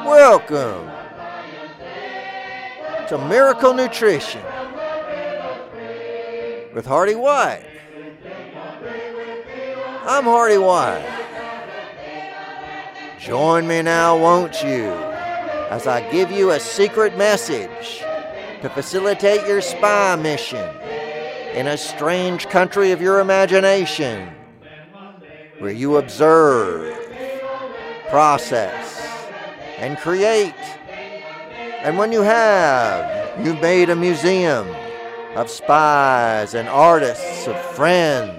Welcome to Miracle Nutrition with Hardy White. I'm Hardy White. Join me now, won't you, as I give you a secret message to facilitate your spy mission in a strange country of your imagination, where you observe, process, and create. And when you have, you've made a museum of spies and artists, of friends.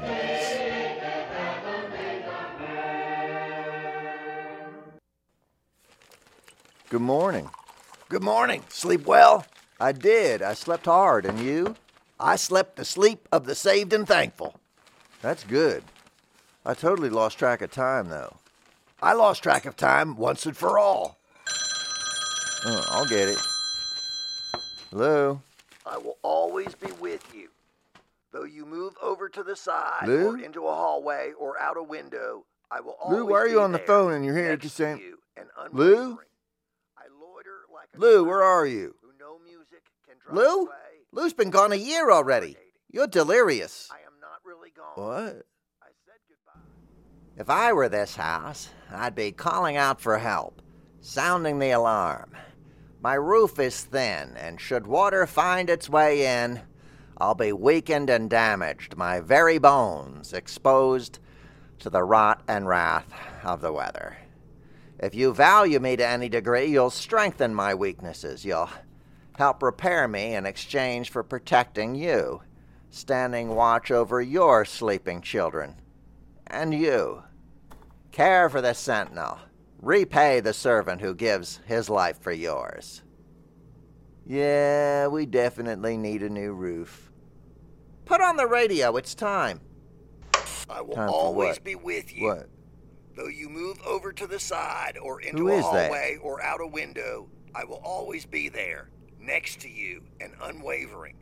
Good morning. Good morning. Sleep well? I did. I slept hard. And you? I slept the sleep of the saved and thankful. That's good. I totally lost track of time, though. I lost track of time once and for all. Oh, I'll get it. Hello? I will always be with you. Though you move over to the side Lou? or into a hallway or out a window, I will always Lou, why are be you on the there phone and you're here next just to saying, you and Lou? unwavering. I loiter like a Lou, child where are you? who no music can drive Lou? away. Lou's been gone a year already. You're delirious. I am not really gone. What? I said goodbye. If I were this house, I'd be calling out for help, sounding the alarm. My roof is thin, and should water find its way in, I'll be weakened and damaged, my very bones exposed to the rot and wrath of the weather. If you value me to any degree, you'll strengthen my weaknesses. You'll help repair me in exchange for protecting you, standing watch over your sleeping children. And you. Care for the sentinel. Repay the servant who gives his life for yours. Yeah, we definitely need a new roof. Put on the radio, it's time. I will Time for always what? be with you. What? Though you move over to the side or into Who a is that? hallway or out a window, I will always be there, next to you and unwavering.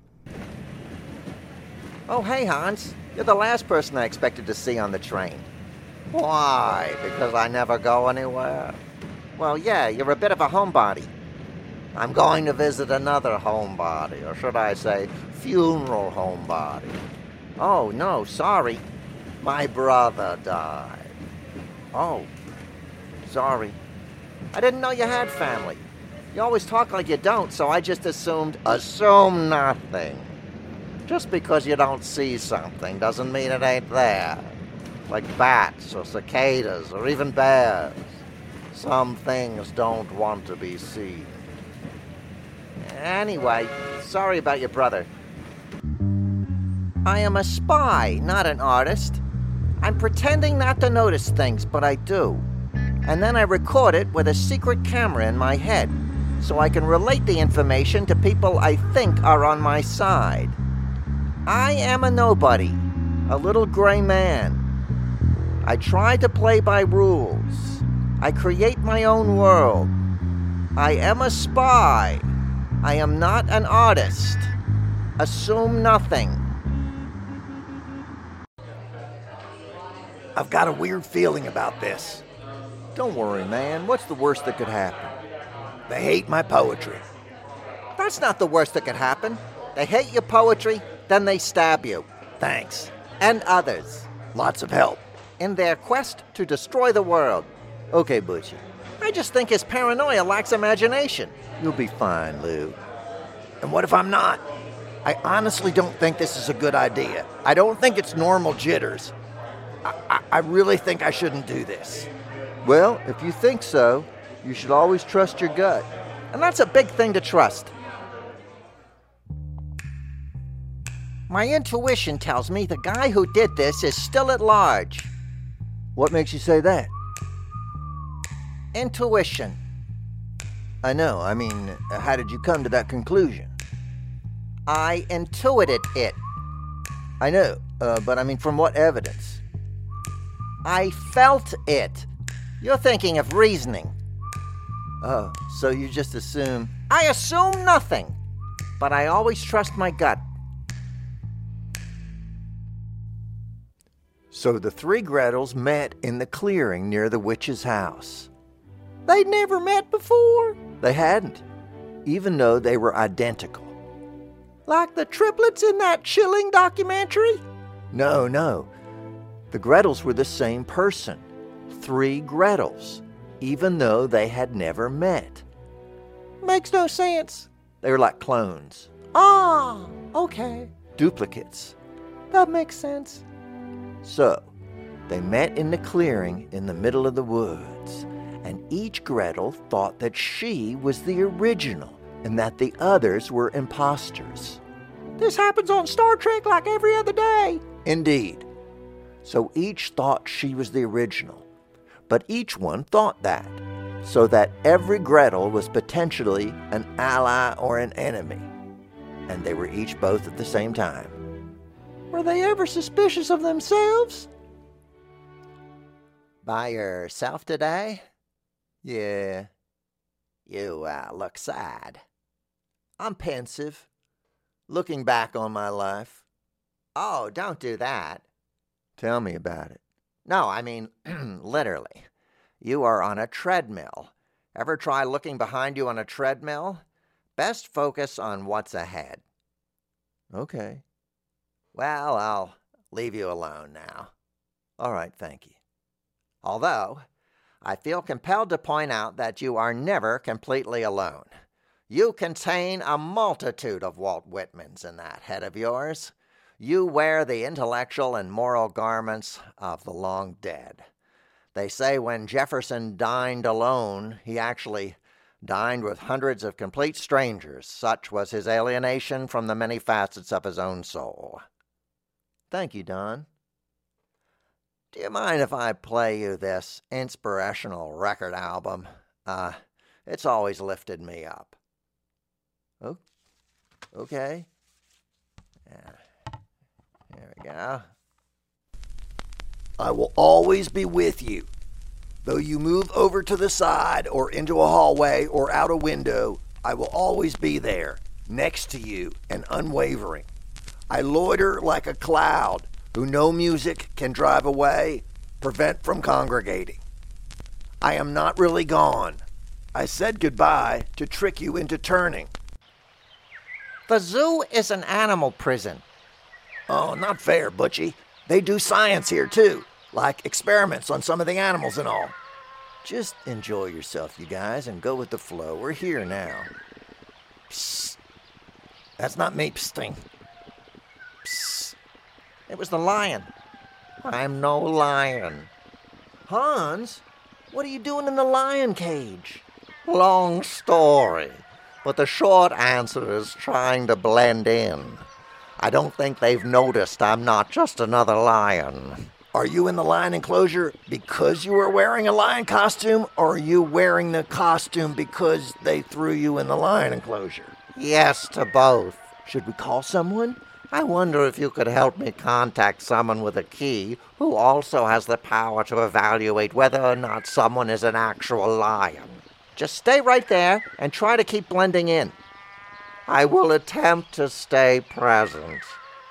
Oh, hey, Hans. You're the last person I expected to see on the train. Why? Because I never go anywhere? Well, yeah, you're a bit of a homebody. I'm going to visit another homebody, or should I say, funeral homebody. Oh, no, sorry. My brother died. Oh, sorry. I didn't know you had family. You always talk like you don't, so I just assumed, assume nothing. Just because you don't see something doesn't mean it ain't there. Like bats or cicadas or even bears. Some things don't want to be seen. Anyway, sorry about your brother. I am a spy, not an artist. I'm pretending not to notice things, but I do. And then I record it with a secret camera in my head, so I can relate the information to people I think are on my side. I am a nobody, a little gray man. I try to play by rules. I create my own world. I am a spy. I am not an artist. Assume nothing. I've got a weird feeling about this. Don't worry, man. What's the worst that could happen? They hate my poetry. That's not the worst that could happen. They hate your poetry, then they stab you. Thanks. And others. Lots of help. In their quest to destroy the world. Okay, Butchie. I just think his paranoia lacks imagination. You'll be fine, Lou. And what if I'm not? I honestly don't think this is a good idea. I don't think it's normal jitters. I really think I shouldn't do this. Well, if you think so, you should always trust your gut. And that's a big thing to trust. My intuition tells me the guy who did this is still at large. What makes you say that? Intuition. I know. I mean, how did you come to that conclusion? I intuited it. I know, but I mean, from what evidence? I felt it. You're thinking of reasoning. Oh, so you just assume... I assume nothing, but I always trust my gut. So the three Gretels met in the clearing near the witch's house. They'd never met before? They hadn't, even though they were identical. Like the triplets in that chilling documentary? No. The Gretels were the same person. 3 Gretels, even though they had never met. Makes no sense. They were like clones. Ah, okay. Duplicates. That makes sense. So, they met in the clearing in the middle of the woods, and each Gretel thought that she was the original and that the others were imposters. This happens on Star Trek like every other day. Indeed. So each thought she was the original, but each one thought that, so that every Gretel was potentially an ally or an enemy, and they were each both at the same time. Were they ever suspicious of themselves? By yourself today? Yeah. You look sad. I'm pensive, looking back on my life. Oh, don't do that. Tell me about it. No, I mean, literally. You are on a treadmill. Ever try looking behind you on a treadmill? Best focus on what's ahead. Okay. Well, I'll leave you alone now. All right, thank you. Although, I feel compelled to point out that you are never completely alone. You contain a multitude of Walt Whitmans in that head of yours. You wear the intellectual and moral garments of the long dead. They say when Jefferson dined alone, he actually dined with hundreds of complete strangers. Such was his alienation from the many facets of his own soul. Thank you, Don. Do you mind if I play you this inspirational record album? It's always lifted me up. Oh, okay. Yeah. There we go. I will always be with you. Though you move over to the side or into a hallway or out a window, I will always be there, next to you and unwavering. I loiter like a cloud who no music can drive away, prevent from congregating. I am not really gone. I said goodbye to trick you into turning. The zoo is an animal prison. Oh, not fair, Butchie. They do science here, too, like experiments on some of the animals and all. Just enjoy yourself, you guys, and go with the flow. We're here now. Psst. That's not me psting. Psst. It was the lion. I'm no lion. Hans, what are you doing in the lion cage? Long story, but the short answer is trying to blend in. I don't think they've noticed I'm not just another lion. Are you in the lion enclosure because you were wearing a lion costume, or are you wearing the costume because they threw you in the lion enclosure? Yes to both. Should we call someone? I wonder if you could help me contact someone with a key who also has the power to evaluate whether or not someone is an actual lion. Just stay right there and try to keep blending in. I will attempt to stay present.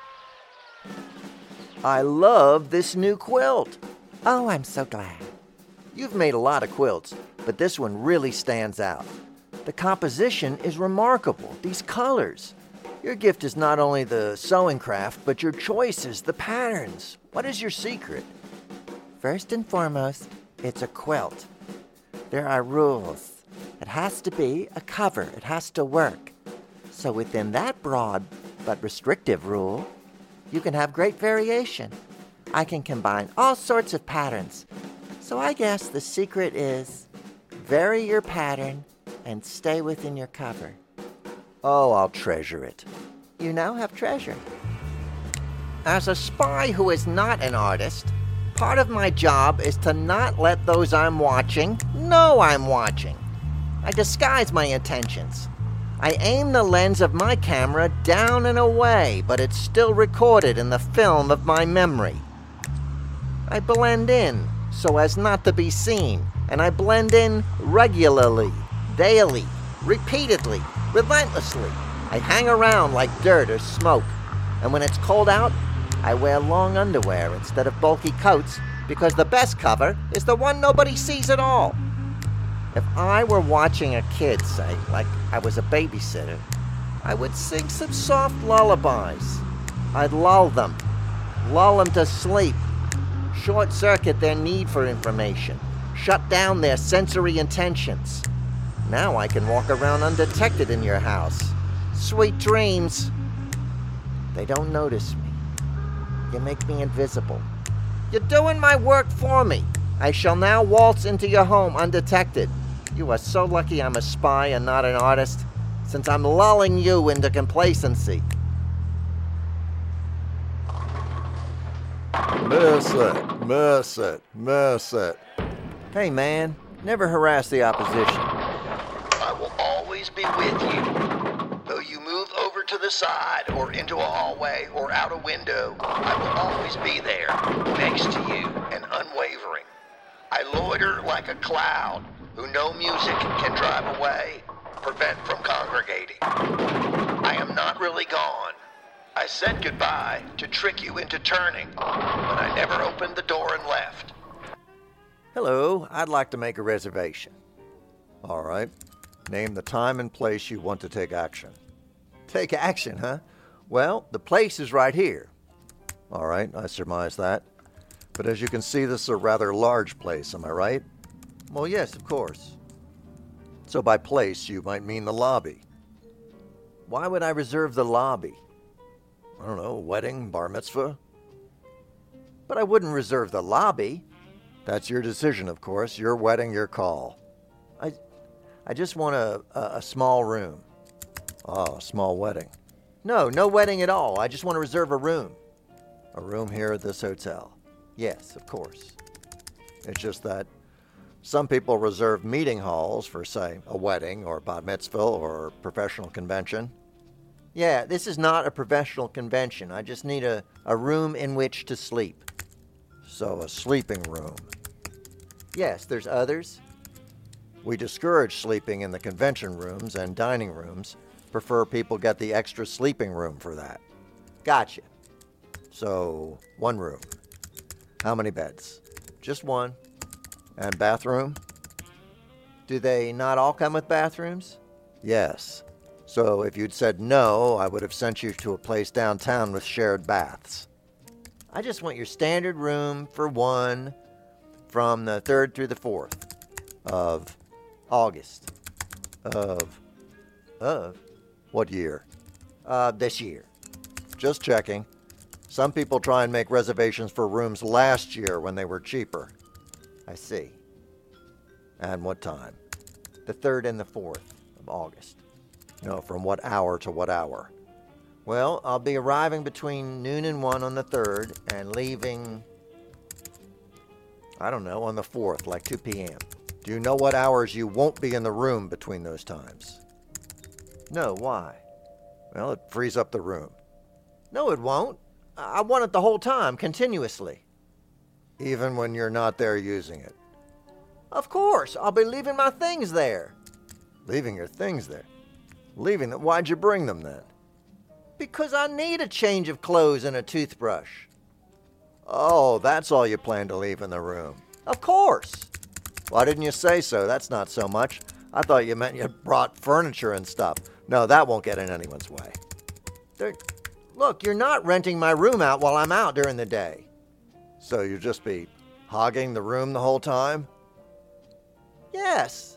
I love this new quilt. Oh, I'm so glad. You've made a lot of quilts, but this one really stands out. The composition is remarkable, these colors. Your gift is not only the sewing craft, but your choices, the patterns. What is your secret? First and foremost, it's a quilt. There are rules. It has to be a cover. It has to work. So within that broad but restrictive rule, you can have great variation. I can combine all sorts of patterns. So I guess the secret is vary your pattern and stay within your cover. Oh, I'll treasure it. You now have treasure. As a spy who is not an artist, part of my job is to not let those I'm watching know I'm watching. I disguise my intentions. I aim the lens of my camera down and away, but it's still recorded in the film of my memory. I blend in so as not to be seen, and I blend in regularly, daily, repeatedly, relentlessly. I hang around like dirt or smoke, and when it's cold out, I wear long underwear instead of bulky coats because the best cover is the one nobody sees at all. If I were watching a kid, say, like I was a babysitter, I would sing some soft lullabies. I'd lull them to sleep, short-circuit their need for information, shut down their sensory intentions. Now I can walk around undetected in your house. Sweet dreams. They don't notice me. You make me invisible. You're doing my work for me. I shall now waltz into your home undetected. You are so lucky I'm a spy and not an artist, since I'm lulling you into complacency. Miss it. Hey man, never harass the opposition. I will always be with you. Though you move over to the side or into a hallway or out a window, I will always be there, next to you and unwavering. I loiter like a cloud who no music can drive away, prevent from congregating. I am not really gone. I said goodbye to trick you into turning, but I never opened the door and left. Hello, I'd like to make a reservation. All right. Name the time and place you want to take action. Take action, huh? Well, the place is right here. All right, I surmise that. But as you can see, this is a rather large place, am I right? Well, yes, of course. So by place, you might mean the lobby. Why would I reserve the lobby? I don't know, wedding, bar mitzvah? But I wouldn't reserve the lobby. That's your decision, of course. Your wedding, your call. I just want a small room. Oh, a small wedding. No wedding at all. I just want to reserve a room. A room here at this hotel? Yes, of course. It's just that some people reserve meeting halls for, say, a wedding or bat mitzvah or professional convention. Yeah, this is not a professional convention. I just need a room in which to sleep. So a sleeping room. Yes, there's others. We discourage sleeping in the convention rooms and dining rooms. Prefer people get the extra sleeping room for that. Gotcha. So, one room. How many beds? Just one. And bathroom? Do they not all come with bathrooms? Yes. So if you'd said no, I would have sent you to a place downtown with shared baths. I just want your standard room for one from the 3rd through the 4th of August. Of what year? This year. Just checking. Some people try and make reservations for rooms last year when they were cheaper. I see. And what time? The 3rd and the 4th of August. No, from what hour to what hour? Well, I'll be arriving between noon and 1 on the 3rd and leaving, I don't know, on the 4th, like 2 p.m. Do you know what hours you won't be in the room between those times? No, why? Well, it frees up the room. No, it won't. I want it the whole time, continuously. Even when you're not there using it? Of course. I'll be leaving my things there. Leaving your things there? Leaving them? Why'd you bring them then? Because I need a change of clothes and a toothbrush. Oh, that's all you plan to leave in the room? Of course. Why didn't you say so? That's not so much. I thought you meant you brought furniture and stuff. No, that won't get in anyone's way. Look, you're not renting my room out while I'm out during the day. So you'll just be hogging the room the whole time? Yes.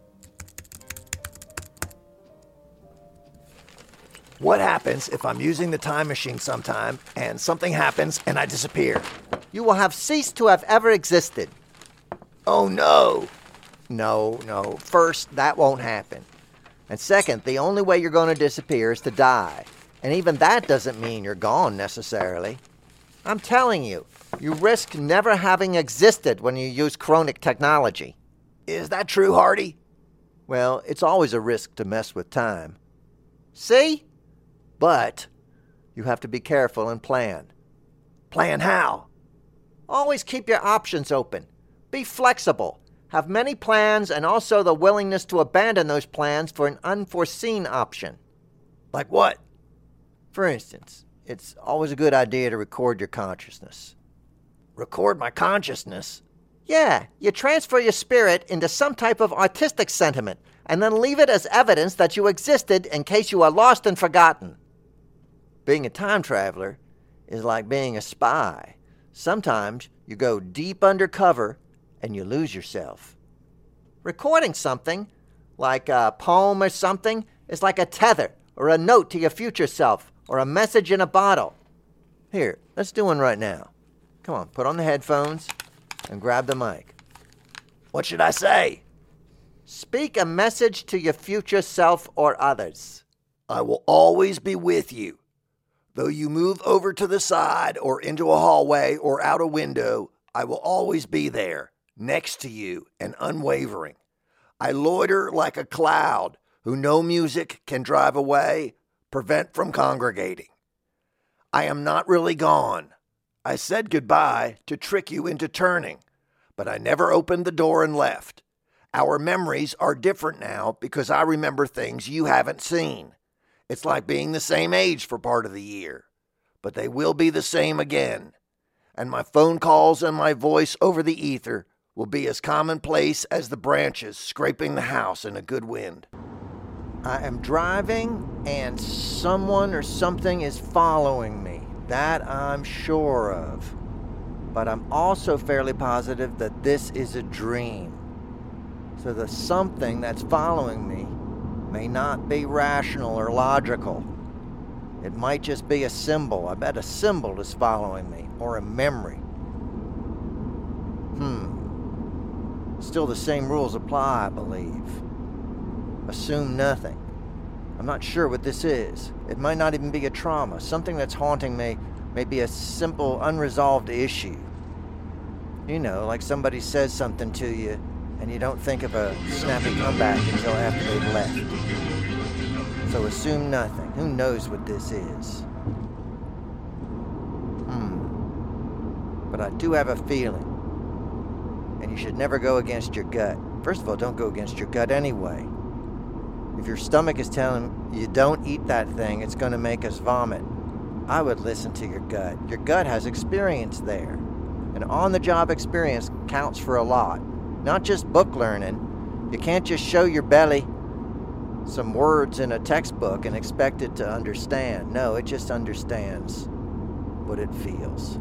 What happens if I'm using the time machine sometime and something happens and I disappear? You will have ceased to have ever existed. Oh, no. No. First, that won't happen. And second, the only way you're going to disappear is to die. And even that doesn't mean you're gone necessarily. I'm telling you, you risk never having existed when you use chronic technology. Is that true, Hardy? Well, it's always a risk to mess with time. See? But you have to be careful and plan. Plan how? Always keep your options open. Be flexible. Have many plans and also the willingness to abandon those plans for an unforeseen option. Like what? For instance, it's always a good idea to record your consciousness. Record my consciousness? Yeah, you transfer your spirit into some type of artistic sentiment and then leave it as evidence that you existed in case you are lost and forgotten. Being a time traveler is like being a spy. Sometimes you go deep undercover and you lose yourself. Recording something, like a poem or something, is like a tether or a note to your future self or a message in a bottle. Here, let's do one right now. Come on, put on the headphones and grab the mic. What should I say? Speak a message to your future self or others. I will always be with you. Though you move over to the side or into a hallway or out a window, I will always be there, next to you and unwavering. I loiter like a cloud who no music can drive away, prevent from congregating. I am not really gone. I said goodbye to trick you into turning, but I never opened the door and left. Our memories are different now because I remember things you haven't seen. It's like being the same age for part of the year, but they will be the same again. And my phone calls and my voice over the ether will be as commonplace as the branches scraping the house in a good wind. I am driving and someone or something is following me. That I'm sure of. But I'm also fairly positive that this is a dream. So the something that's following me may not be rational or logical. It might just be a symbol. I bet a symbol is following me, or a memory. Still the same rules apply, I believe. Assume nothing. I'm not sure what this is. It might not even be a trauma. Something that's haunting me may be a simple, unresolved issue. You know, like somebody says something to you, and you don't think of a snappy comeback until after they've left. So assume nothing. Who knows what this is? But I do have a feeling. And you should never go against your gut. First of all, don't go against your gut anyway. If your stomach is telling you don't eat that thing, it's going to make us vomit, I would listen to your gut. Your gut has experience there. And on-the-job experience counts for a lot. Not just book learning. You can't just show your belly some words in a textbook and expect it to understand. No, it just understands what it feels.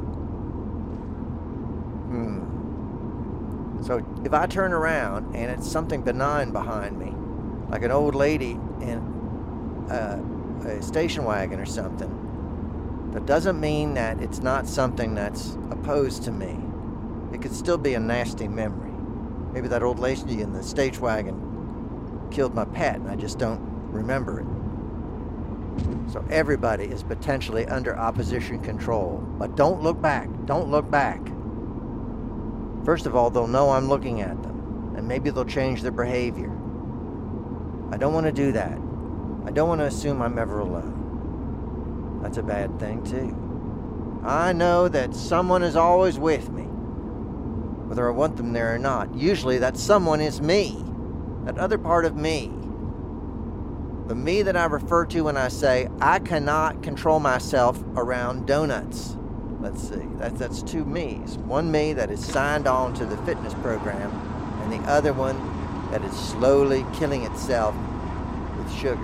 So if I turn around and it's something benign behind me, like an old lady in a station wagon or something, that doesn't mean that it's not something that's opposed to me. It could still be a nasty memory. Maybe that old lady in the station wagon killed my pet and I just don't remember it. So everybody is potentially under opposition control. But don't look back. Don't look back. First of all, they'll know I'm looking at them, and maybe they'll change their behavior. I don't want to do that. I don't want to assume I'm ever alone. That's a bad thing, too. I know that someone is always with me, whether I want them there or not. Usually that someone is me, that other part of me. The me that I refer to when I say, I cannot control myself around donuts. Let's see, that's two me's. One me that is signed on to the fitness program, and the other one that is slowly killing itself with sugar.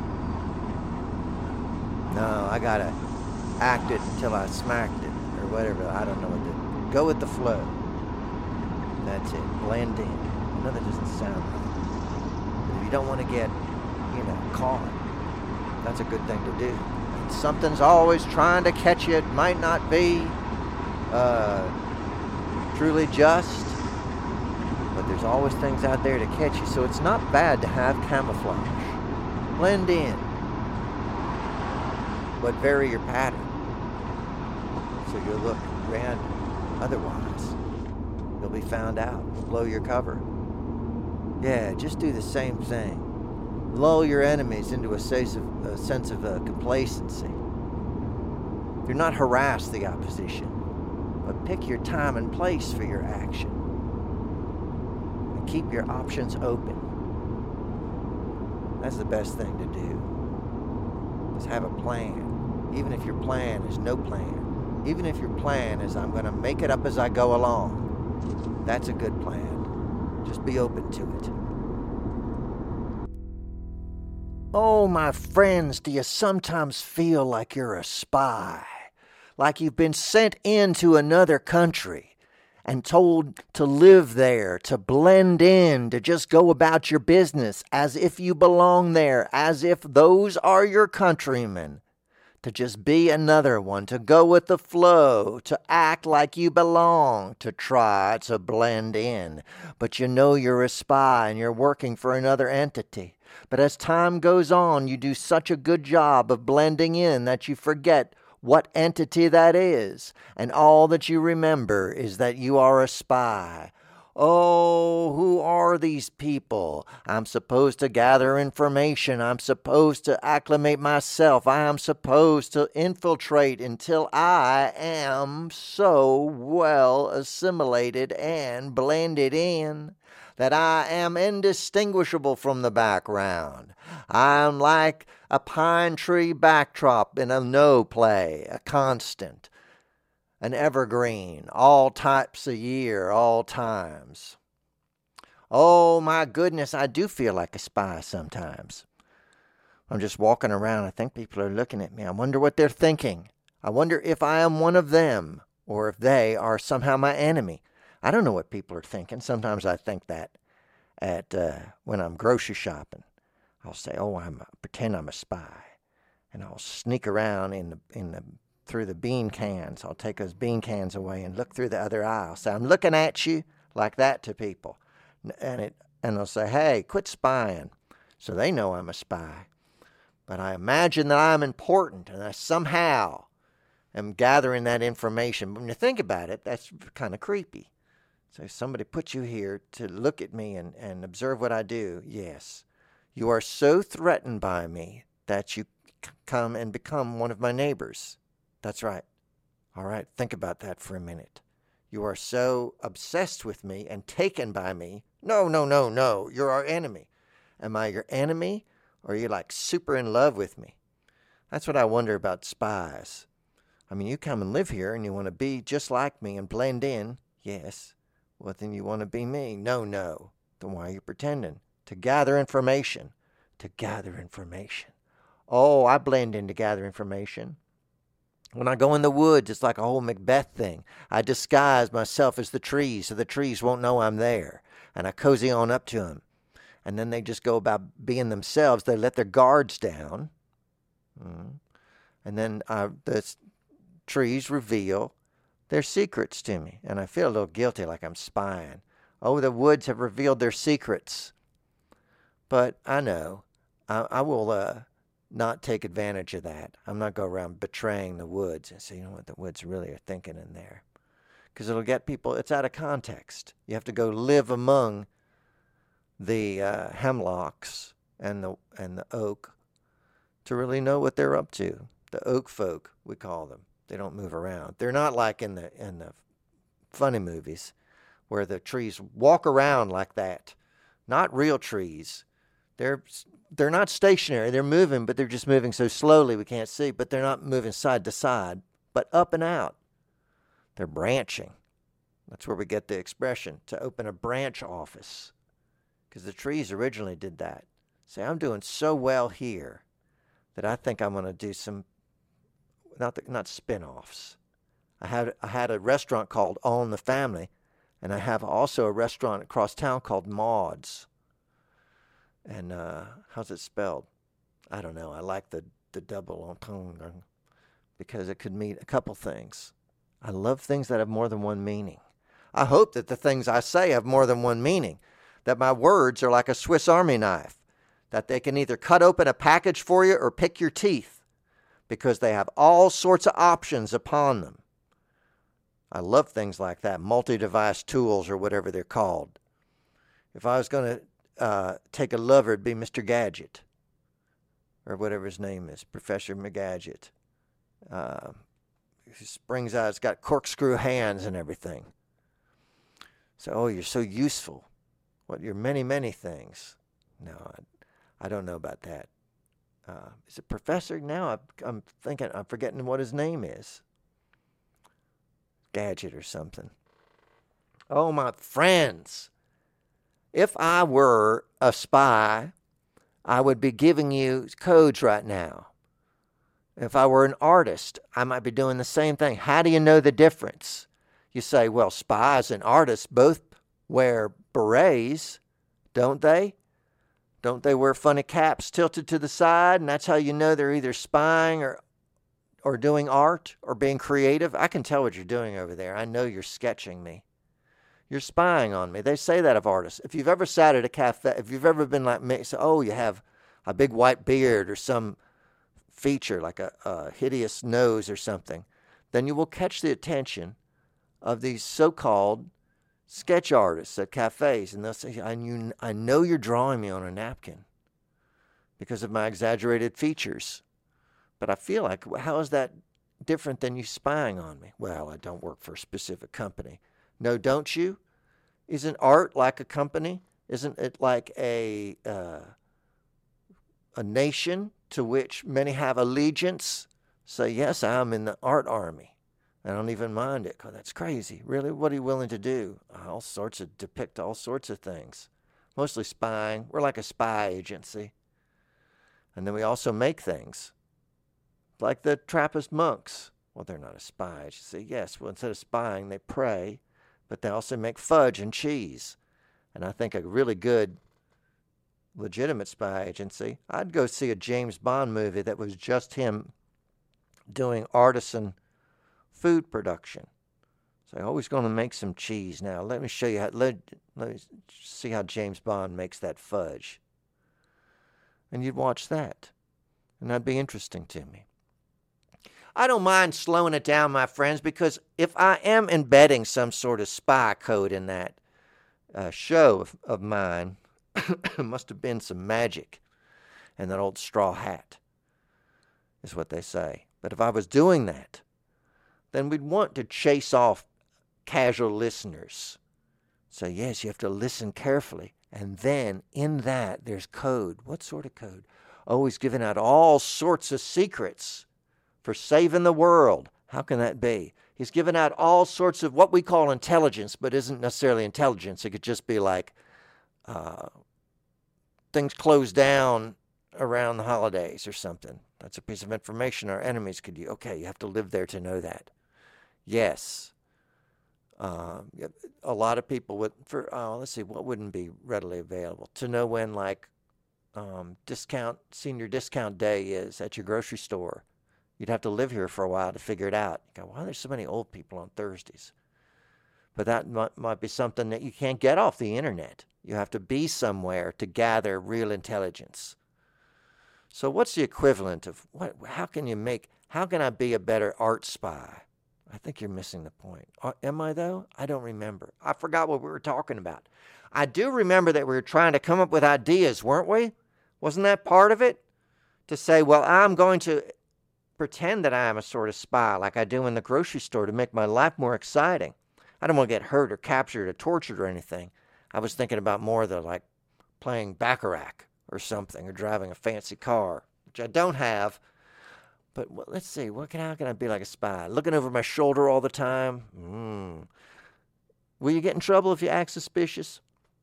No, I gotta act it until I smacked it, or whatever. I don't know what to do. Go with the flow. That's it. Blend in. I know that doesn't sound right. But if you don't want to get, caught, that's a good thing to do. Something's always trying to catch you. It might not be truly just, but there's always things out there to catch you. So it's not bad to have camouflage. Blend in, but vary your pattern so you'll look random. Otherwise, you'll be found out. Blow your cover. Yeah, just do the same thing. Lull your enemies into a sense of complacency. Do not harass the opposition, but pick your time and place for your action. And keep your options open. That's the best thing to do. Is have a plan. Even if your plan is no plan. Even if your plan is I'm going to make it up as I go along. That's a good plan. Just be open to it. Oh, my friends, do you sometimes feel like you're a spy? Like you've been sent into another country and told to live there, to blend in, to just go about your business as if you belong there, as if those are your countrymen, to just be another one, to go with the flow, to act like you belong, to try to blend in. But you know you're a spy and you're working for another entity. But as time goes on, you do such a good job of blending in that you forget what entity that is, and all that you remember is that you are a spy. Oh, who are these people? I'm supposed to gather information. I'm supposed to acclimate myself. I am supposed to infiltrate until I am so well assimilated and blended in that I am indistinguishable from the background. I'm like a pine tree backdrop in a no play, a constant, an evergreen, all types of year, all times. Oh my goodness, I do feel like a spy sometimes. I'm just walking around. I think people are looking at me. I wonder what they're thinking. I wonder if I am one of them or if they are somehow my enemy. I don't know what people are thinking. Sometimes I think that when I'm grocery shopping. I'll say, "Oh, pretend I'm a spy," and I'll sneak around through the bean cans. I'll take those bean cans away and look through the other aisle. Say, "I'm looking at you," like that to people, and they'll say, "Hey, quit spying," so they know I'm a spy. But I imagine that I'm important, and I somehow am gathering that information. But when you think about it, that's kind of creepy. So somebody put you here to look at me and observe what I do. Yes. You are so threatened by me that you come and become one of my neighbors. That's right. All right, think about that for a minute. You are so obsessed with me and taken by me. No. You're our enemy. Am I your enemy, or are you like super in love with me? That's what I wonder about spies. I mean, you come and live here and you want to be just like me and blend in. Yes. Well, then you want to be me. No. Then why are you pretending? To gather information. Oh, I blend in to gather information. When I go in the woods, it's like a whole Macbeth thing. I disguise myself as the trees so the trees won't know I'm there. And I cozy on up to them. And then they just go about being themselves. They let their guards down. And then the trees reveal their secrets to me. And I feel a little guilty, like I'm spying. Oh, the woods have revealed their secrets. But I know I will not take advantage of that. I'm not going around betraying the woods and say, you know what the woods really are thinking in there. Because it'll get people, it's out of context. You have to go live among the hemlocks and the oak to really know what they're up to. The oak folk, we call them. They don't move around. They're not like in the funny movies where the trees walk around like that. Not real trees. They're not stationary. They're moving, but they're just moving so slowly we can't see. But they're not moving side to side, but up and out. They're branching. That's where we get the expression, to open a branch office. Because the trees originally did that. Say, I'm doing so well here that I think I'm going to do some, not spin-offs. I had a restaurant called All in the Family, and I have also a restaurant across town called Maud's. And how's it spelled? I don't know. I like the double entendre because it could mean a couple things. I love things that have more than one meaning. I hope that the things I say have more than one meaning, that my words are like a Swiss Army knife, that they can either cut open a package for you or pick your teeth because they have all sorts of options upon them. I love things like that, multi-device tools or whatever they're called. If I was going to take a lover, it'd be Mr. Gadget, or whatever his name is, Professor McGadget. He springs out, it's got corkscrew hands and everything. So, oh, you're so useful. What, you're many, many things. No, I don't know about that. Is it Professor now? I'm forgetting what his name is. Gadget or something. Oh, my friends, if I were a spy, I would be giving you codes right now. If I were an artist, I might be doing the same thing. How do you know the difference? You say, well, spies and artists both wear berets, don't they? Don't they wear funny caps tilted to the side? And that's how you know they're either spying or doing art or being creative. I can tell what you're doing over there. I know you're sketching me. You're spying on me. They say that of artists. If you've ever sat at a cafe, if you've ever been like me, say, oh, you have a big white beard or some feature like a hideous nose or something, then you will catch the attention of these so-called sketch artists at cafes, and they'll say, I know you're drawing me on a napkin because of my exaggerated features, but I feel like, how is that different than you spying on me? Well, I don't work for a specific company. No, don't you? Isn't art like a company? Isn't it like a nation to which many have allegiance? Say, yes, I'm in the art army. I don't even mind it. Oh, that's crazy. Really? What are you willing to do? Depict all sorts of things. Mostly spying. We're like a spy agency. And then we also make things. Like the Trappist monks. Well, they're not a spy agency. Yes, well, instead of spying, they pray. But they also make fudge and cheese. And I think a really good, legitimate spy agency, I'd go see a James Bond movie that was just him doing artisan food production. So I'm always going to make some cheese now. Let me show you how. Let me see how James Bond makes that fudge. And you'd watch that, and that'd be interesting to me. I don't mind slowing it down, my friends, because if I am embedding some sort of spy code in that show of mine, it must have been some magic and that old straw hat, is what they say. But if I was doing that, then we'd want to chase off casual listeners. So yes, you have to listen carefully. And then in that, there's code. What sort of code? Oh, he's giving out all sorts of secrets for saving the world. How can that be? He's given out all sorts of what we call intelligence, but isn't necessarily intelligence. It could just be like things close down around the holidays or something. That's a piece of information our enemies could use. Okay, you have to live there to know that. Yes. A lot of people would, let's see, what wouldn't be readily available? To know when, like, senior discount day is at your grocery store. You'd have to live here for a while to figure it out. You go, why are there so many old people on Thursdays? But that might be something that you can't get off the internet. You have to be somewhere to gather real intelligence. So what's the equivalent of, how can I be a better art spy? I think you're missing the point. Am I, though? I don't remember. I forgot what we were talking about. I do remember that we were trying to come up with ideas, weren't we? Wasn't that part of it? To say, well, I'm going to pretend that I am a sort of spy like I do in the grocery store to make my life more exciting. I don't want to get hurt or captured or tortured or anything. I was thinking about more of the, like, playing Baccarat or something, or driving a fancy car, which I don't have. But let's see, how can I be like a spy? Looking over my shoulder all the time? Will you get in trouble if you act suspicious?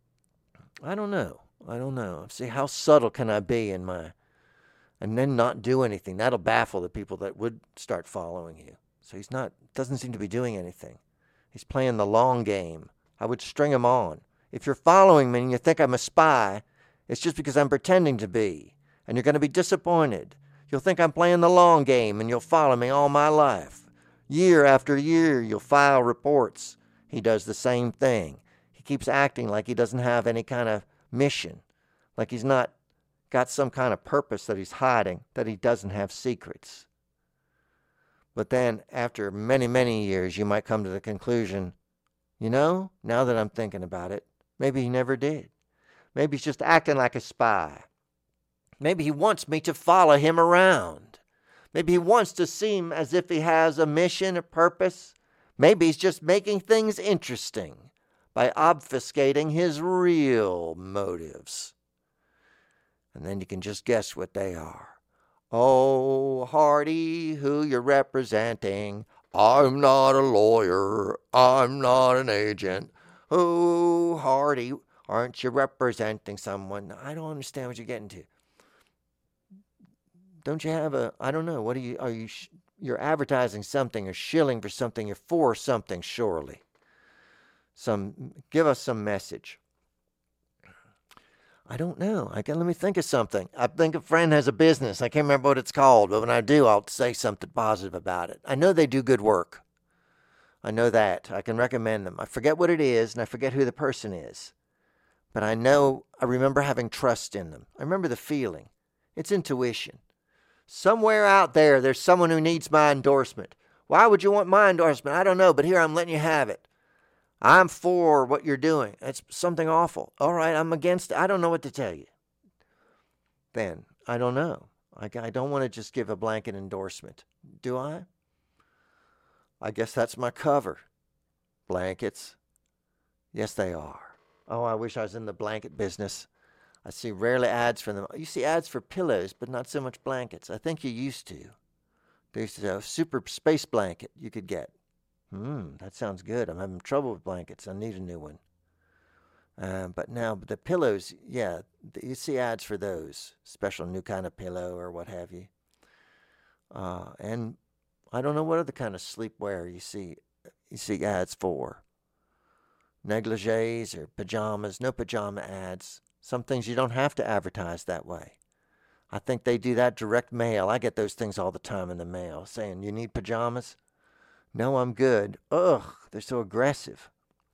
I don't know. See, how subtle can I be and then not do anything? That'll baffle the people that would start following you. So doesn't seem to be doing anything. He's playing the long game. I would string him on. If you're following me and you think I'm a spy, it's just because I'm pretending to be. And you're going to be disappointed. You'll think I'm playing the long game, and you'll follow me all my life. Year after year, you'll file reports. He does the same thing. He keeps acting like he doesn't have any kind of mission, like he's not got some kind of purpose that he's hiding, that he doesn't have secrets. But then, after many, many years, you might come to the conclusion, now that I'm thinking about it, maybe he never did. Maybe he's just acting like a spy. Maybe he wants me to follow him around. Maybe he wants to seem as if he has a mission, a purpose. Maybe he's just making things interesting by obfuscating his real motives. And then you can just guess what they are. Oh, Hardy, who you're representing. I'm not a lawyer. I'm not an agent. Oh, Hardy, aren't you representing someone? I don't understand what you're getting to. Don't you have I don't know, what you're advertising something or shilling for something, you're for something, surely. Give us some message. I don't know. Let me think of something. I think a friend has a business. I can't remember what it's called, but when I do, I'll say something positive about it. I know they do good work. I know that. I can recommend them. I forget what it is, and I forget who the person is. But I remember having trust in them. I remember the feeling. It's intuition. Somewhere out there, there's someone who needs my endorsement. Why would you want my endorsement? I don't know, but here, I'm letting you have it. I'm for what you're doing. It's something awful. All right, I'm against it. I don't know what to tell you. Then, I don't know. I don't want to just give a blanket endorsement. Do I? I guess that's my cover. Blankets. Yes, they are. Oh, I wish I was in the blanket business. I see rarely ads for them. You see ads for pillows, but not so much blankets. I think you used to. There's a super space blanket you could get. That sounds good. I'm having trouble with blankets. I need a new one. But now the pillows, yeah, you see ads for those. Special new kind of pillow or what have you. And I don't know what other kind of sleepwear you see ads for. Negligees or pajamas. No pajama ads. Some things you don't have to advertise that way. I think they do that direct mail. I get those things all the time in the mail saying, you need pajamas? No, I'm good. Ugh, they're so aggressive.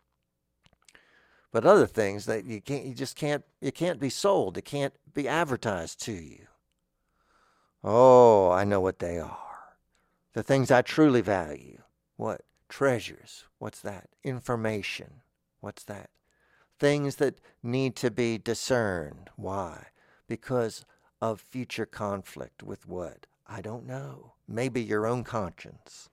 But other things that you can't be sold. It can't be advertised to you. Oh, I know what they are. The things I truly value. What? Treasures. What's that? Information. What's that? Things that need to be discerned. Why? Because of future conflict with what? I don't know. Maybe your own conscience.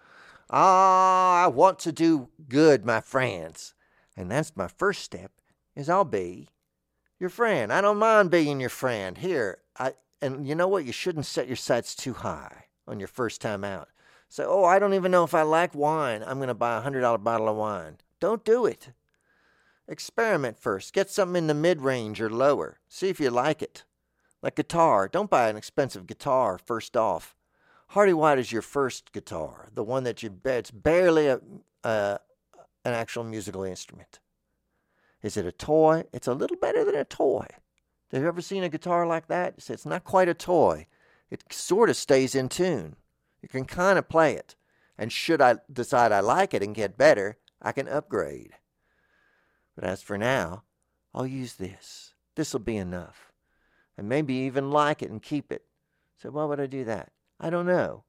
I want to do good, my friends. And that's my first step, is I'll be your friend. I don't mind being your friend. Here, and you know what? You shouldn't set your sights too high on your first time out. Say, I don't even know if I like wine. I'm going to buy a $100 bottle of wine. Don't do it. Experiment first. Get something in the mid-range or lower. See if you like it. Like guitar. Don't buy an expensive guitar first off. Hardy White is your first guitar, the one that it's barely an actual musical instrument. Is it a toy? It's a little better than a toy. Have you ever seen a guitar like that? It's not quite a toy. It sort of stays in tune. You can kind of play it. And should I decide I like it and get better, I can upgrade. But as for now, I'll use this. This will be enough. And maybe even like it and keep it. So why would I do that? I don't know.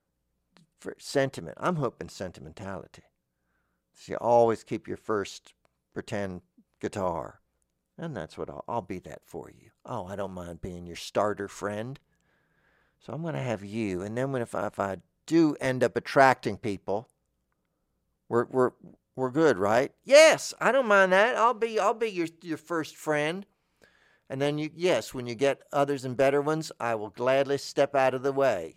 For sentiment. I'm hoping sentimentality. So you always keep your first pretend guitar. And that's what I'll be that for you. Oh, I don't mind being your starter friend. So I'm going to have you. And then if I do end up attracting people, we're good, right? Yes, I don't mind that. I'll be your first friend. And then when you get others and better ones, I will gladly step out of the way.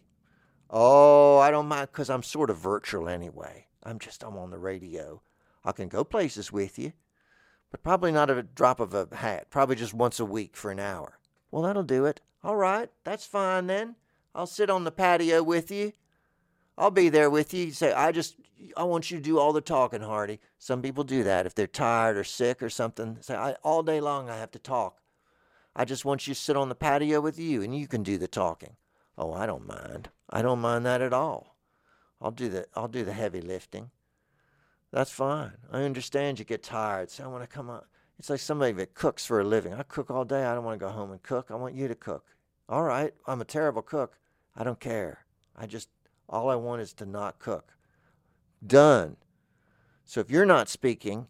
Oh, I don't mind, because I'm sort of virtual anyway. I'm on the radio. I can go places with you, but probably not at a drop of a hat. Probably just once a week for an hour. Well, that'll do it. All right, that's fine then. I'll sit on the patio with you. I'll be there with you. You say, I want you to do all the talking, Hardy. Some people do that if they're tired or sick or something. Say, all day long I have to talk. I just want you to sit on the patio with you, and you can do the talking. Oh, I don't mind. I don't mind that at all. I'll do the heavy lifting. That's fine. I understand you get tired. So I want to come on. It's like somebody that cooks for a living. I cook all day. I don't want to go home and cook. I want you to cook. All right. I'm a terrible cook. I don't care. All I want is to not cook. Done. So if you're not speaking,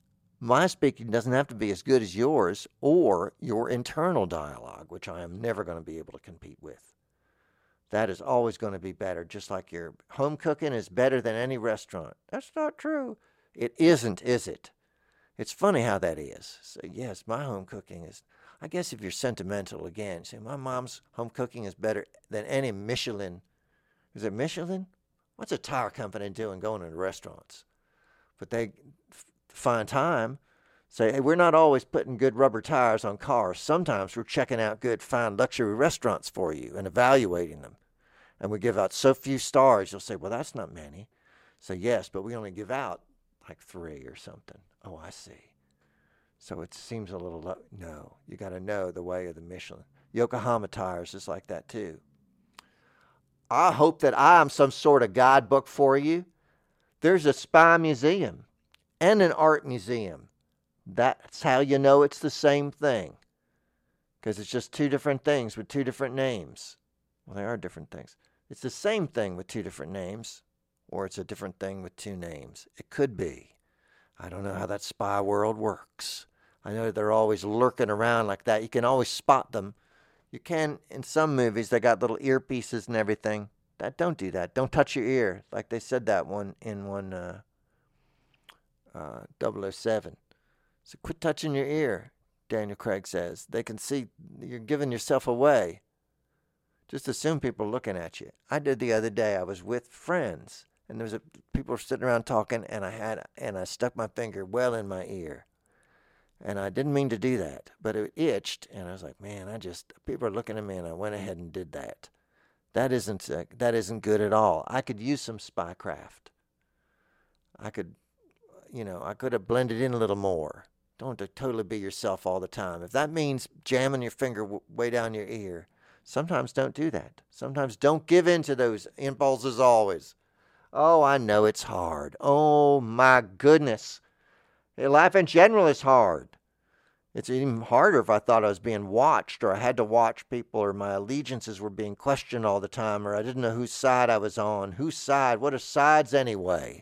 my speaking doesn't have to be as good as yours or your internal dialogue, which I am never going to be able to compete with. That is always going to be better, just like your home cooking is better than any restaurant. That's not true. It isn't, is it? It's funny how that is. So, yes, my home cooking is, I guess if you're sentimental again, say my mom's home cooking is better than any Michelin. Is it Michelin? What's a tire company doing going into restaurants? But find time. Say, hey, we're not always putting good rubber tires on cars. Sometimes we're checking out good, fine luxury restaurants for you and evaluating them. And we give out so few stars. You'll say, well, that's not many. So, yes, but we only give out like 3 or something. Oh, I see. So it seems a little low. No, you got to know the way of the Michelin. Yokohama Tires is like that too. I hope that I'm some sort of guidebook for you. There's a spy museum and an art museum. That's how you know it's the same thing. Because it's just 2 different things with 2 different names. Well, they are different things. It's the same thing with 2 different names. Or it's a different thing with 2 names. It could be. I don't know how that spy world works. I know they're always lurking around like that. You can always spot them. You can, in some movies, they got little earpieces and everything. Don't do that. Don't touch your ear. Like they said that one in 007. So quit touching your ear, Daniel Craig says. They can see you're giving yourself away. Just assume people are looking at you. I did the other day. I was with friends, and people were sitting around talking, and I stuck my finger well in my ear. And I didn't mean to do that, but it itched, and I was like, man, people are looking at me, and I went ahead and did that. That isn't good at all. I could use some spycraft. I could have blended in a little more. Don't totally be yourself all the time. If that means jamming your finger way down your ear, sometimes don't do that. Sometimes don't give in to those impulses always. Oh, I know it's hard. Oh, my goodness. Life in general is hard. It's even harder if I thought I was being watched, or I had to watch people, or my allegiances were being questioned all the time, or I didn't know whose side I was on. Whose side? What are sides anyway?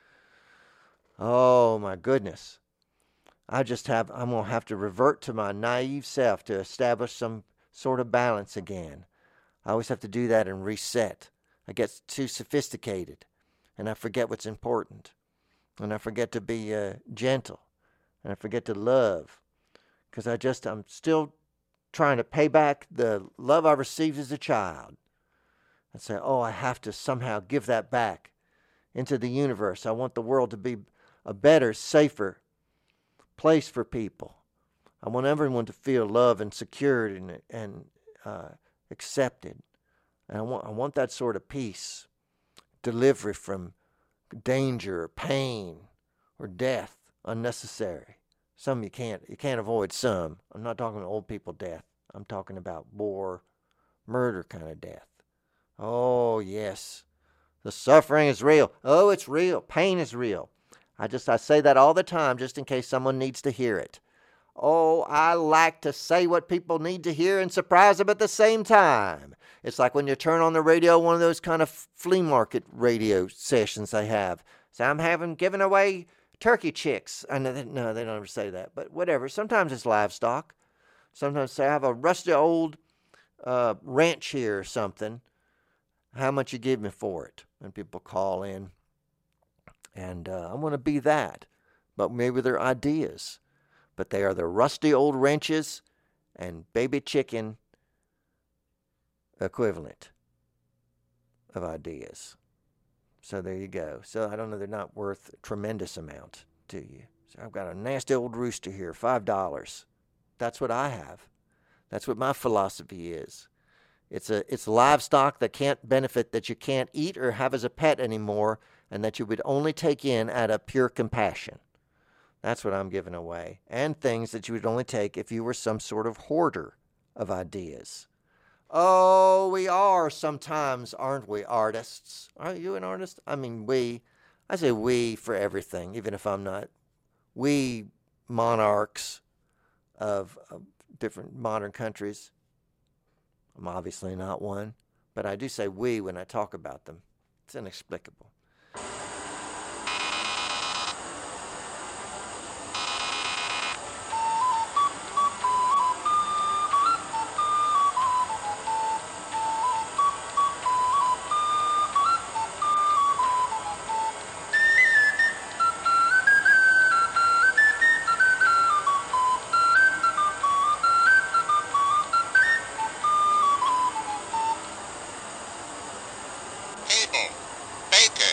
Oh, my goodness. I'm going to have to revert to my naive self to establish some sort of balance again. I always have to do that and reset. I get too sophisticated, and I forget what's important, and I forget to be gentle, and I forget to love, because I'm still trying to pay back the love I received as a child. I say, I have to somehow give that back into the universe. I want the world to be a better, safer place for people. I want everyone to feel loved and secured and accepted. And I want that sort of peace, delivery from danger or pain or death, unnecessary. Some you can't avoid some. I'm not talking old people death. I'm talking about war, murder kind of death. Oh, yes. The suffering is real. Oh, it's real. Pain is real. I say that all the time just in case someone needs to hear it. Oh, I like to say what people need to hear and surprise them at the same time. It's like when you turn on the radio, one of those kind of flea market radio sessions they have. So I'm giving away turkey chicks. No, they don't ever say that, but whatever. Sometimes it's livestock. Sometimes say I have a rusty old ranch here or something. How much you give me for it? And people call in. And I want to be that. But maybe they're ideas. But they are the rusty old wrenches and baby chicken equivalent of ideas. So there you go. So I don't know, they're not worth a tremendous amount to you. So I've got a nasty old rooster here, $5. That's what I have. That's what my philosophy is. It's livestock that can't benefit, that you can't eat or have as a pet anymore, and that you would only take in out of pure compassion. That's what I'm giving away. And things that you would only take if you were some sort of hoarder of ideas. Oh, we are sometimes, aren't we, artists? Are you an artist? I mean, we. I say we for everything, even if I'm not. We monarchs of different modern countries. I'm obviously not one, but I do say we when I talk about them. It's inexplicable. Cable, bacon,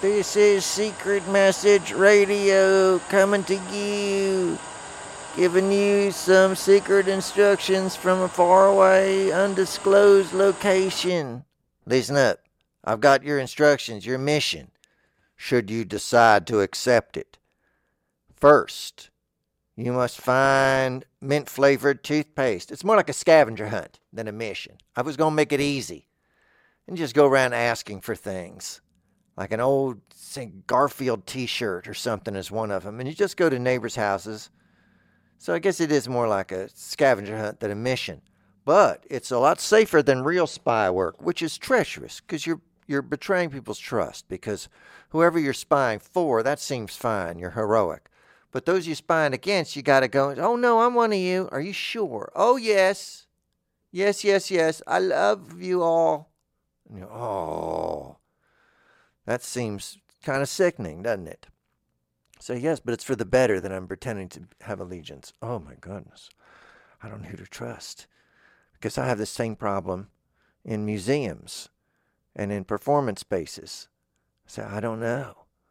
This is Secret Message Radio coming to you, giving you some secret instructions from a faraway, undisclosed location. Listen up. I've got your instructions, your mission, should you decide to accept it. First, you must find mint-flavored toothpaste. It's more like a scavenger hunt than a mission. I was going to make it easy and just go around asking for things. Like an old St. Garfield t-shirt or something is one of them. And you just go to neighbors' houses. So I guess it is more like a scavenger hunt than a mission. But it's a lot safer than real spy work, which is treacherous because you're betraying people's trust. Because whoever you're spying for, that seems fine. You're heroic. But those you're spying against, you got to go, oh, no, I'm one of you. Are you sure? Oh, yes. Yes, yes, yes. I love you all. And oh, that seems kind of sickening, doesn't it? So, yes, but it's for the better that I'm pretending to have allegiance. Oh, my goodness. I don't know who to trust. Because I have the same problem in museums and in performance spaces. So I don't know.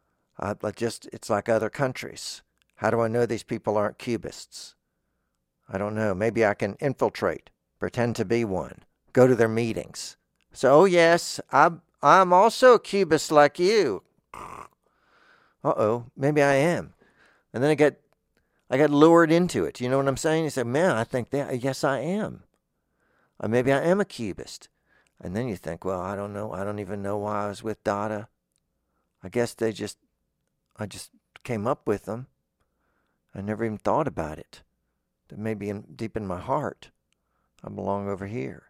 It's like other countries. How do I know these people aren't Cubists? I don't know. Maybe I can infiltrate, pretend to be one, go to their meetings. So, oh, yes, I'm also a Cubist like you. Uh-oh, maybe I am. And then I got lured into it. You know what I'm saying? You say, man, I think that, yes, I am. Or maybe I am a Cubist. And then you think, well, I don't know. I don't even know why I was with Dada. I guess I just came up with them. I never even thought about it. That maybe deep in my heart, I belong over here.